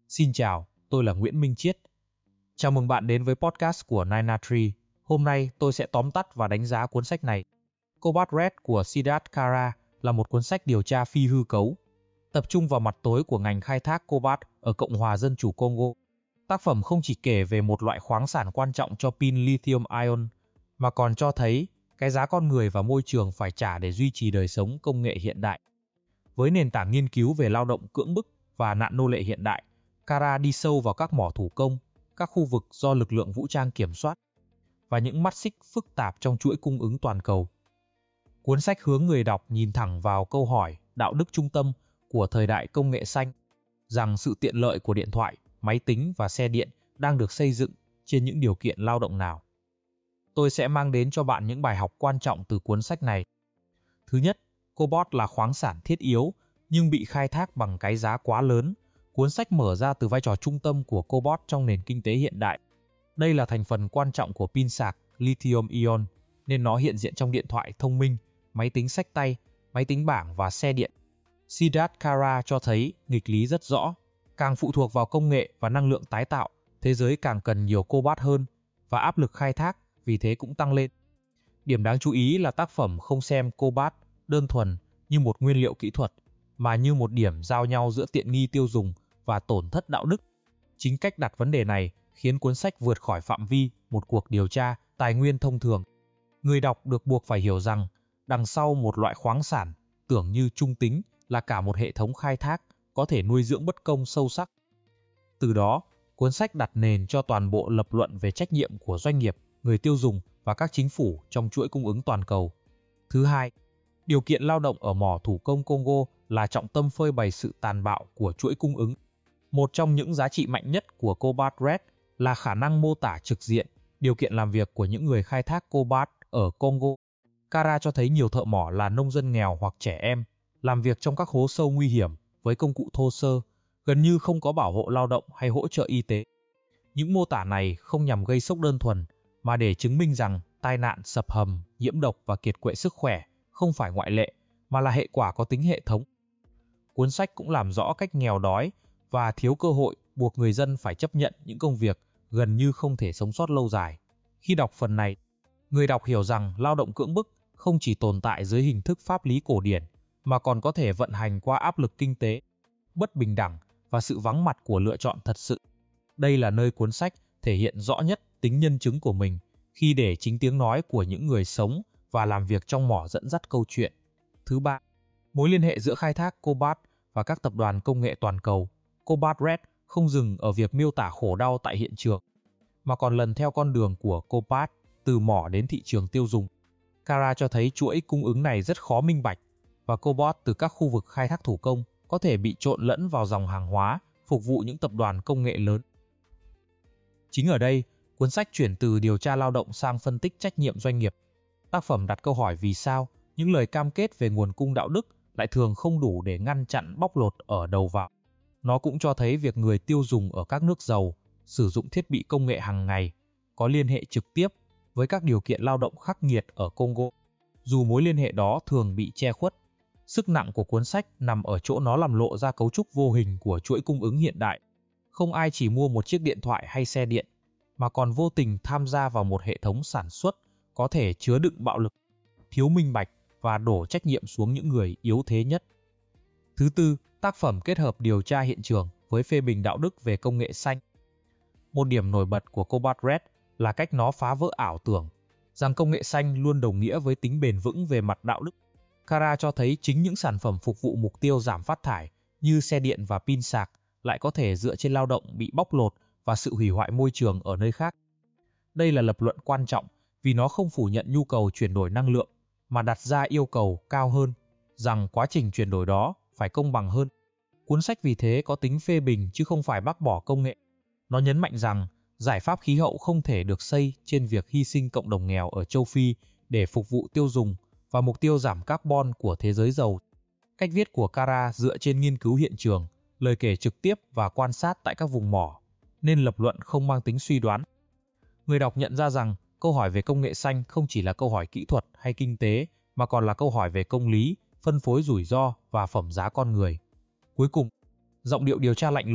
Xin chào, tôi là Nguyễn Minh Chiết. Chào mừng bạn đến với podcast của Nine Tree. Hôm nay tôi sẽ tóm tắt và đánh giá cuốn sách này. Cobalt Red của Siddharth Kara là một cuốn sách điều tra phi hư cấu, tập trung vào mặt tối của ngành khai thác cobalt ở Cộng hòa Dân chủ Congo. Tác phẩm không chỉ kể về một loại khoáng sản quan trọng cho pin lithium-ion, mà còn cho thấy cái giá con người và môi trường phải trả để duy trì đời sống công nghệ hiện đại. Với nền tảng nghiên cứu về lao động cưỡng bức và nạn nô lệ hiện đại, Kara đi sâu vào các mỏ thủ công, các khu vực do lực lượng vũ trang kiểm soát, và những mắt xích phức tạp trong chuỗi cung ứng toàn cầu. Cuốn sách hướng người đọc nhìn thẳng vào câu hỏi đạo đức trung tâm của thời đại công nghệ xanh, rằng sự tiện lợi của điện thoại, máy tính và xe điện đang được xây dựng trên những điều kiện lao động nào. Tôi sẽ mang đến cho bạn những bài học quan trọng từ cuốn sách này. Thứ nhất, cobalt là khoáng sản thiết yếu nhưng bị khai thác bằng cái giá quá lớn. Cuốn sách mở ra từ vai trò trung tâm của cobalt trong nền kinh tế hiện đại. Đây là thành phần quan trọng của pin sạc lithium-ion, nên nó hiện diện trong điện thoại thông minh, máy tính xách tay, máy tính bảng và xe điện. Siddharth Kara cho thấy nghịch lý rất rõ. Càng phụ thuộc vào công nghệ và năng lượng tái tạo, thế giới càng cần nhiều cobalt hơn, và áp lực khai thác vì thế cũng tăng lên. Điểm đáng chú ý là tác phẩm không xem cobalt đơn thuần như một nguyên liệu kỹ thuật, mà như một điểm giao nhau giữa tiện nghi tiêu dùng và tổn thất đạo đức. Chính cách đặt vấn đề này khiến cuốn sách vượt khỏi phạm vi một cuộc điều tra tài nguyên thông thường. Người đọc được buộc phải hiểu rằng đằng sau một loại khoáng sản tưởng như trung tính là cả một hệ thống khai thác có thể nuôi dưỡng bất công sâu sắc. Từ đó, cuốn sách đặt nền cho toàn bộ lập luận về trách nhiệm của doanh nghiệp, người tiêu dùng và các chính phủ trong chuỗi cung ứng toàn cầu. Thứ hai, điều kiện lao động ở mỏ thủ công Congo là trọng tâm phơi bày sự tàn bạo của chuỗi cung ứng. Một trong những giá trị mạnh nhất của Cobalt Red là khả năng mô tả trực diện điều kiện làm việc của những người khai thác cobalt ở Congo. Kara cho thấy nhiều thợ mỏ là nông dân nghèo hoặc trẻ em, làm việc trong các hố sâu nguy hiểm với công cụ thô sơ, gần như không có bảo hộ lao động hay hỗ trợ y tế. Những mô tả này không nhằm gây sốc đơn thuần, mà để chứng minh rằng tai nạn, sập hầm, nhiễm độc và kiệt quệ sức khỏe không phải ngoại lệ, mà là hệ quả có tính hệ thống. Cuốn sách cũng làm rõ cách nghèo đói và thiếu cơ hội buộc người dân phải chấp nhận những công việc gần như không thể sống sót lâu dài. Khi đọc phần này, người đọc hiểu rằng lao động cưỡng bức không chỉ tồn tại dưới hình thức pháp lý cổ điển, mà còn có thể vận hành qua áp lực kinh tế, bất bình đẳng và sự vắng mặt của lựa chọn thật sự. Đây là nơi cuốn sách thể hiện rõ nhất tính nhân chứng của mình, khi để chính tiếng nói của những người sống và làm việc trong mỏ dẫn dắt câu chuyện. Thứ ba, mối liên hệ giữa khai thác cobalt và các tập đoàn công nghệ toàn cầu. Cobalt Red không dừng ở việc miêu tả khổ đau tại hiện trường, mà còn lần theo con đường của cobalt từ mỏ đến thị trường tiêu dùng. Kara cho thấy chuỗi cung ứng này rất khó minh bạch, và cobalt từ các khu vực khai thác thủ công có thể bị trộn lẫn vào dòng hàng hóa phục vụ những tập đoàn công nghệ lớn. Chính ở đây, cuốn sách chuyển từ điều tra lao động sang phân tích trách nhiệm doanh nghiệp. Tác phẩm đặt câu hỏi vì sao những lời cam kết về nguồn cung đạo đức lại thường không đủ để ngăn chặn bóc lột ở đầu vào. Nó cũng cho thấy việc người tiêu dùng ở các nước giàu sử dụng thiết bị công nghệ hàng ngày có liên hệ trực tiếp với các điều kiện lao động khắc nghiệt ở Congo, dù mối liên hệ đó thường bị che khuất. Sức nặng của cuốn sách nằm ở chỗ nó làm lộ ra cấu trúc vô hình của chuỗi cung ứng hiện đại. Không ai chỉ mua một chiếc điện thoại hay xe điện, mà còn vô tình tham gia vào một hệ thống sản xuất có thể chứa đựng bạo lực, thiếu minh bạch và đổ trách nhiệm xuống những người yếu thế nhất. Thứ tư, tác phẩm kết hợp điều tra hiện trường với phê bình đạo đức về công nghệ xanh. Một điểm nổi bật của Cobalt Red là cách nó phá vỡ ảo tưởng rằng công nghệ xanh luôn đồng nghĩa với tính bền vững về mặt đạo đức. Kara cho thấy chính những sản phẩm phục vụ mục tiêu giảm phát thải như xe điện và pin sạc lại có thể dựa trên lao động bị bóc lột và sự hủy hoại môi trường ở nơi khác. Đây là lập luận quan trọng vì nó không phủ nhận nhu cầu chuyển đổi năng lượng, mà đặt ra yêu cầu cao hơn rằng quá trình chuyển đổi đó phải công bằng hơn. Cuốn sách vì thế có tính phê bình chứ không phải bác bỏ công nghệ. Nó nhấn mạnh rằng giải pháp khí hậu không thể được xây trên việc hy sinh cộng đồng nghèo ở châu Phi để phục vụ tiêu dùng và mục tiêu giảm carbon của thế giới giàu. Cách viết của Kara dựa trên nghiên cứu hiện trường, lời kể trực tiếp và quan sát tại các vùng mỏ, nên lập luận không mang tính suy đoán. Người đọc nhận ra rằng câu hỏi về công nghệ xanh không chỉ là câu hỏi kỹ thuật hay kinh tế, mà còn là câu hỏi về công lý, phân phối rủi ro và phẩm giá con người. Cuối cùng, giọng điệu điều tra lạnh lùng,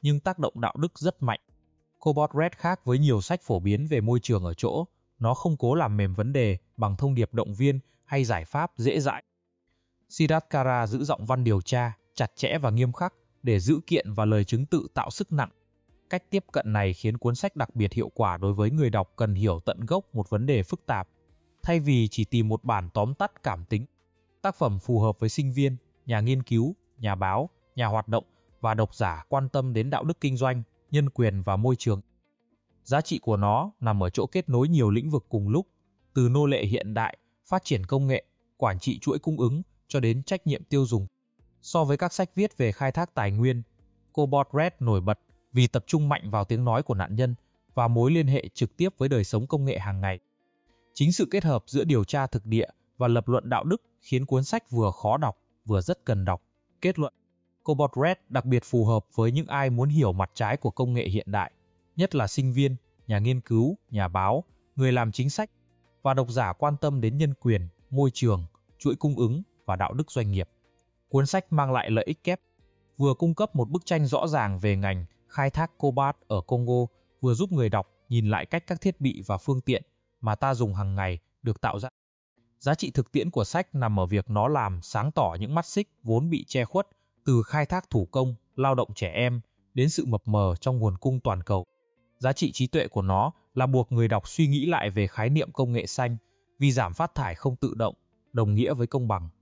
nhưng tác động đạo đức rất mạnh. Cobalt Red khác với nhiều sách phổ biến về môi trường ở chỗ, nó không cố làm mềm vấn đề bằng thông điệp động viên hay giải pháp dễ dãi. Siddhartha giữ giọng văn điều tra, chặt chẽ và nghiêm khắc để dữ kiện và lời chứng tự tạo sức nặng. Cách tiếp cận này khiến cuốn sách đặc biệt hiệu quả đối với người đọc cần hiểu tận gốc một vấn đề phức tạp, thay vì chỉ tìm một bản tóm tắt cảm tính. Tác phẩm phù hợp với sinh viên, nhà nghiên cứu, nhà báo, nhà hoạt động và độc giả quan tâm đến đạo đức kinh doanh, nhân quyền và môi trường. Giá trị của nó nằm ở chỗ kết nối nhiều lĩnh vực cùng lúc, từ nô lệ hiện đại, phát triển công nghệ, quản trị chuỗi cung ứng cho đến trách nhiệm tiêu dùng. So với các sách viết về khai thác tài nguyên, Cobalt Red nổi bật vì tập trung mạnh vào tiếng nói của nạn nhân và mối liên hệ trực tiếp với đời sống công nghệ hàng ngày. Chính sự kết hợp giữa điều tra thực địa và lập luận đạo đức khiến cuốn sách vừa khó đọc, vừa rất cần đọc. Kết luận, Cobalt Red đặc biệt phù hợp với những ai muốn hiểu mặt trái của công nghệ hiện đại, nhất là sinh viên, nhà nghiên cứu, nhà báo, người làm chính sách và độc giả quan tâm đến nhân quyền, môi trường, chuỗi cung ứng và đạo đức doanh nghiệp. Cuốn sách mang lại lợi ích kép, vừa cung cấp một bức tranh rõ ràng về ngành khai thác cobalt ở Congo, vừa giúp người đọc nhìn lại cách các thiết bị và phương tiện mà ta dùng hàng ngày được tạo ra. Giá trị thực tiễn của sách nằm ở việc nó làm sáng tỏ những mắt xích vốn bị che khuất, từ khai thác thủ công, lao động trẻ em đến sự mập mờ trong nguồn cung toàn cầu. Giá trị trí tuệ của nó là buộc người đọc suy nghĩ lại về khái niệm công nghệ xanh, vì giảm phát thải không tự động, đồng nghĩa với công bằng.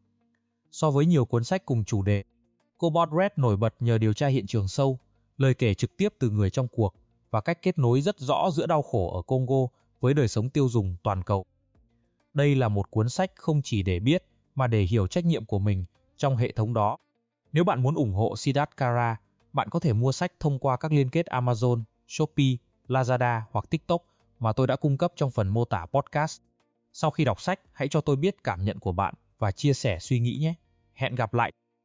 So với nhiều cuốn sách cùng chủ đề, Cobalt Red nổi bật nhờ điều tra hiện trường sâu, lời kể trực tiếp từ người trong cuộc và cách kết nối rất rõ giữa đau khổ ở Congo với đời sống tiêu dùng toàn cầu. Đây là một cuốn sách không chỉ để biết mà để hiểu trách nhiệm của mình trong hệ thống đó. Nếu bạn muốn ủng hộ Siddhartha, bạn có thể mua sách thông qua các liên kết Amazon, Shopee, Lazada hoặc TikTok mà tôi đã cung cấp trong phần mô tả podcast. Sau khi đọc sách, hãy cho tôi biết cảm nhận của bạn và chia sẻ suy nghĩ nhé. Hẹn gặp lại!